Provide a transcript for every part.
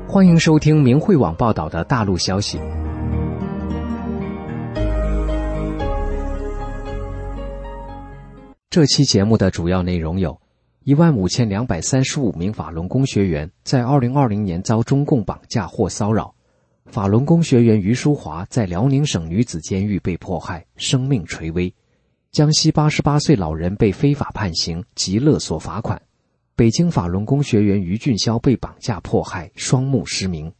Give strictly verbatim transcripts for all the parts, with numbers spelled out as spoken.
欢迎收听明慧网报道的大陆消息。这期节目的主要内容有：一万五千两百三十五名法轮功学员在二零二零年遭中共绑架或骚扰；法轮功学员于淑华在辽宁省女子监狱被迫害，生命垂危；江西八十八岁老人被非法判刑及勒索罚款；北京法轮功学员于俊霄被绑架迫害，双目失明。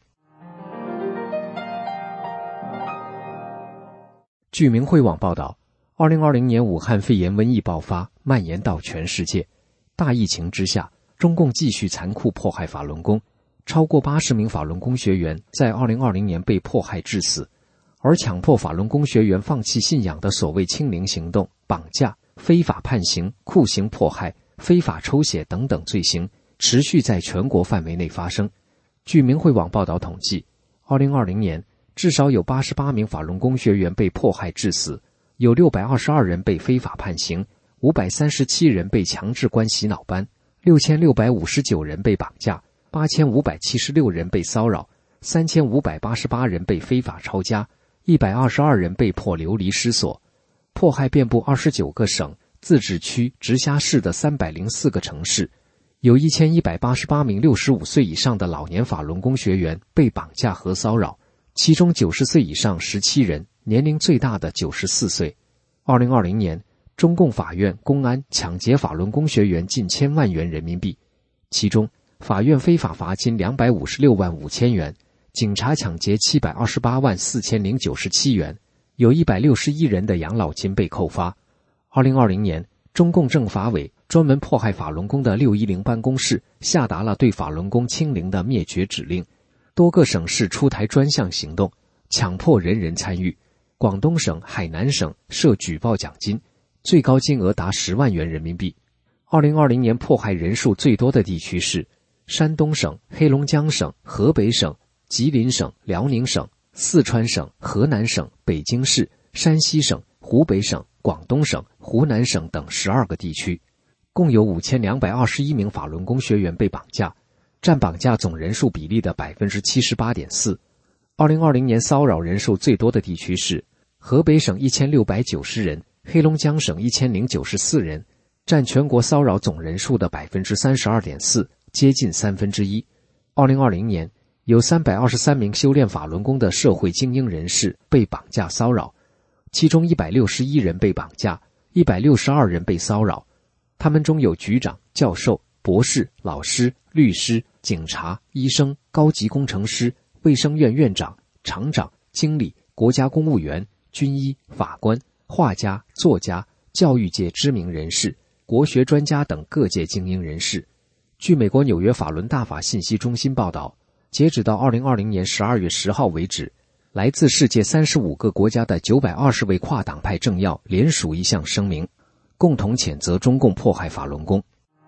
据明慧网报道，二零二零年武汉肺炎瘟疫爆发，蔓延到全世界。大疫情之下，中共继续残酷迫害法轮功，超过八十名法轮功学员在二零二零年被迫害致死，而强迫法轮功学员放弃信仰的所谓清零行动、绑架、非法判刑、酷刑迫害、非法抽血等等罪行持续在全国范围内发生。据明慧网报道统计，二零二零年至少有八十八名法轮功学员被迫害致死，有六百二十二人被非法判刑，五百三十七人被强制关洗脑班，六千六百五十九人被绑架，八千五百七十六人被骚扰，三千五百八十八人被非法抄家，一百二十二人被迫流离失所。迫害遍布二十九个省、自治区、直辖市的三百零四个城市，有一千一百八十八名六十五岁以上的老年法轮功学员被绑架和骚扰，其中九十岁以上十七人，年龄最大的九十四岁。二零二零年，中共法院、公安抢劫法轮功学员近千万元人民币，其中法院非法罚金两百五十六万五千元，警察抢劫七百二十八万四千零九十七元，有一百六十一人的养老金被扣发。二零二零年，中共政法委专门迫害法轮功的六一零办公室下达了对法轮功清零的灭绝指令，多个省市出台专项行动，强迫人人参与。广东省、海南省设举报奖金，最高金额达十万元人民币。二零二零年迫害人数最多的地区是山东省、黑龙江省、河北省、吉林省、辽宁省、四川省、河南省、北京市、山西省、湖北省、广东省、湖南省等十二个地区，共有五千两百二十一名法轮功学员被绑架，占绑架总人数比例的 百分之七十八点四。二零二零年骚扰人数最多的地区是河北省一千六百九十人，黑龙江省一千零九十四人，占全国骚扰总人数的 百分之三十二点四，接近三分之一。二零二零年，有三百二十三名修炼法轮功的社会精英人士被绑架骚扰，其中一百六十一人被绑架，一百六十二人被骚扰。他们中有局长、教授、博士、老师、律师、警察、医生、高级工程师、卫生院院长、厂长、经理、国家公务员、军医、法官、画家、作家、教育界知名人士、国学专家等各界精英人士。据美国纽约法轮大法信息中心报道，截止到二零二零年十二月十号为止，来自世界三十五个国家的九百二十位跨党派政要联署一项声明，共同谴责中共迫害法轮功。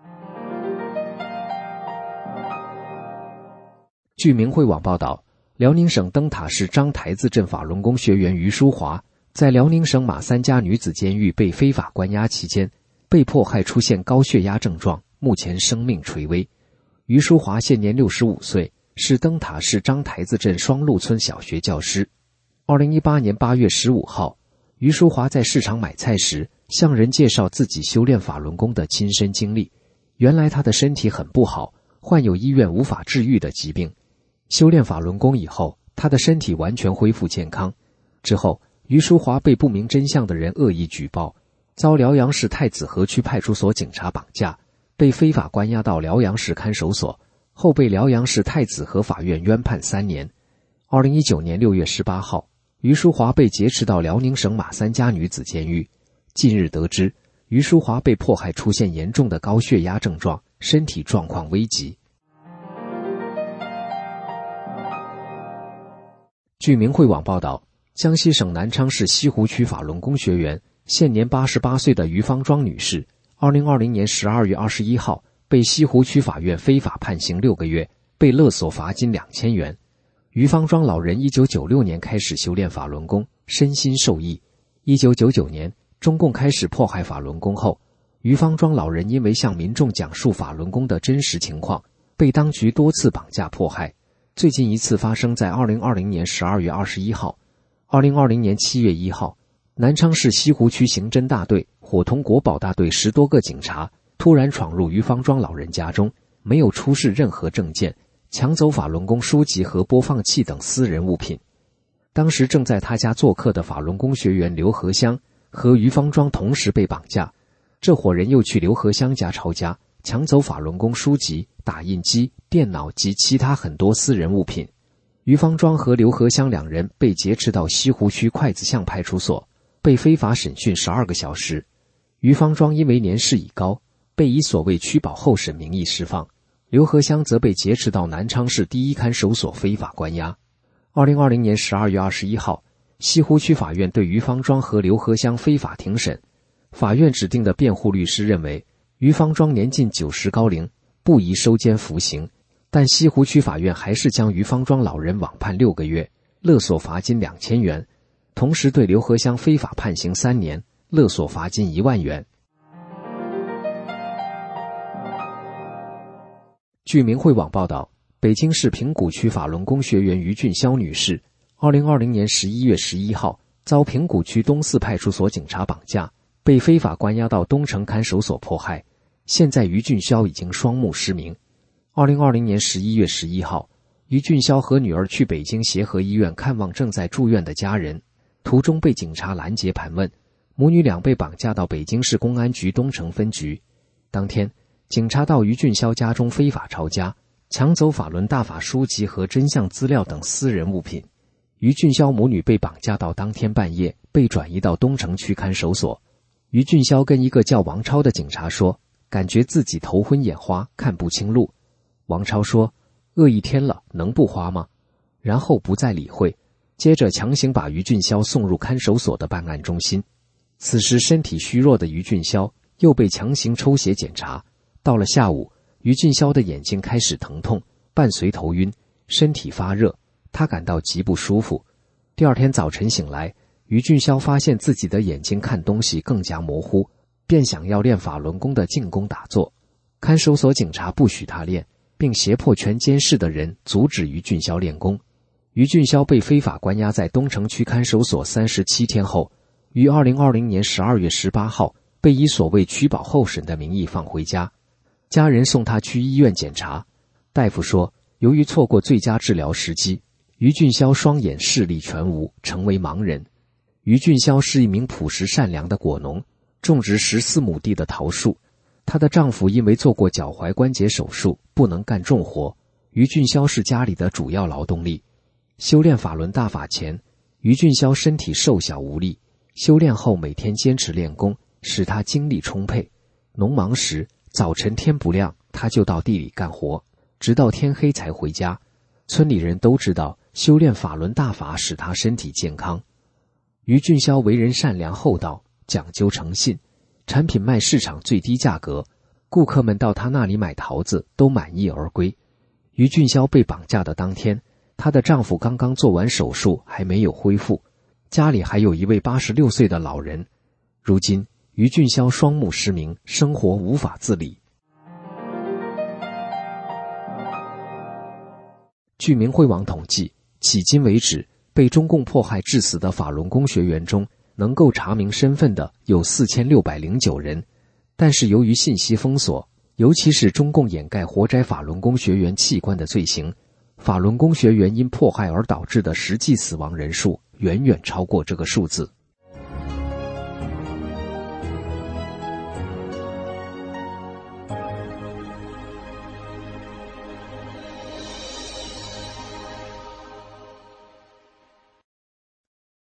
据明慧网报道，辽宁省灯塔市张台子镇法轮功学员于淑华在辽宁省马三家女子监狱被非法关押期间，被迫害出现高血压症状，目前生命垂危。于淑华现年六十五岁，是灯塔市张台子镇双鹿村小学教师。二零一八年八月十五号，于淑华在市场买菜时，向人介绍自己修炼法轮功的亲身经历。原来她的身体很不好，患有医院无法治愈的疾病。修炼法轮功以后，她的身体完全恢复健康。之后，于淑华被不明真相的人恶意举报，遭辽阳市太子河区派出所警察绑架，被非法关押到辽阳市看守所，后被辽阳市太子河法院冤判三年。二零一九年六月十八号，于淑华被劫持到辽宁省马三家女子监狱。近日得知，于淑华被迫害出现严重的高血压症状，身体状况危急。据明慧网报道，江西省南昌市西湖区法轮功学员，现年八十八岁的于方庄女士，二零二零年十二月二十一号被西湖区法院非法判刑六个月，被勒索罚金两千元。于方庄老人一九九六年开始修炼法轮功，身心受益。一九九九年，中共开始迫害法轮功后，于方庄老人因为向民众讲述法轮功的真实情况，被当局多次绑架迫害。 最近一次发生在二零二零年十二月二十一号。二零二零年七月一号，南昌市西湖区刑侦大队伙同国保大队十多个警察突然闯入于方庄老人家中，没有出示任何证件，抢走法轮功书籍和播放器等私人物品。当时正在他家做客的法轮功学员刘和香和于方庄同时被绑架，这伙人又去刘和香家抄家，抢走法轮功书籍、打印机、电脑及其他很多私人物品。于方庄和刘和香两人被劫持到西湖区筷子巷派出所，被非法审讯十二个小时。于方庄因为年事已高，被以所谓取保候审名义释放，刘和香则被劫持到南昌市第一看守所非法关押。二零二零年十二月二十一号，西湖区法院对于方庄和刘和香非法庭审。法院指定的辩护律师认为，于方庄年近九十高龄，不宜收监服刑，但西湖区法院还是将于方庄老人网判六个月，勒索罚金两千元，同时对刘和香非法判刑三年，勒索罚金一万元。据明慧网报道，北京市平谷区法轮功学员于俊霄女士，二零二零年十一月十一号遭平谷区东四派出所警察绑架，被非法关押到东城看守所迫害。现在于俊霄已经双目失明。二零二零年十一月十一号，于俊霄和女儿去北京协和医院看望正在住院的家人，途中被警察拦截盘问，母女俩被绑架到北京市公安局东城分局。当天，警察到于俊霄家中非法抄家，抢走法轮大法书籍和真相资料等私人物品。于俊霄母女被绑架到当天半夜，被转移到东城区看守所。于俊霄跟一个叫王超的警察说，感觉自己头昏眼花，看不清路。王超说，饿一天了，能不花吗？然后不再理会，接着强行把于俊霄送入看守所的办案中心。此时身体虚弱的于俊霄又被强行抽血检查，到了下午，于俊霄的眼睛开始疼痛，伴随头晕，身体发热，他感到极不舒服。第二天早晨醒来，于俊霄发现自己的眼睛看东西更加模糊，便想要练法轮功的静功打坐。看守所警察不许他练，并胁迫全监视的人阻止于俊霄练功。于俊霄被非法关押在东城区看守所三十七天后，于二零二零年十二月十八号被以所谓取保候审的名义放回家。家人送他去医院检查，大夫说，由于错过最佳治疗时机，于俊霄双眼视力全无，成为盲人。于俊霄是一名朴实善良的果农，种植十四亩地的桃树。她的丈夫因为做过脚踝关节手术，不能干重活，于俊霄是家里的主要劳动力。修炼法轮大法前，于俊霄身体瘦小无力，修炼后每天坚持练功，使他精力充沛。农忙时，早晨天不亮，他就到地里干活，直到天黑才回家。村里人都知道，修炼法轮大法使他身体健康。于俊霄为人善良厚道，讲究诚信，产品卖市场最低价格，顾客们到他那里买桃子都满意而归。于俊霄被绑架的当天，她的丈夫刚刚做完手术，还没有恢复，家里还有一位八十六岁的老人。如今于俊霄双目失明，生活无法自理。据明慧网统计，迄今为止被中共迫害致死的法轮功学员中，能够查明身份的有四千六百零九人，但是由于信息封锁，尤其是中共掩盖活摘法轮功学员器官的罪行，法轮功学员因迫害而导致的实际死亡人数远远超过这个数字。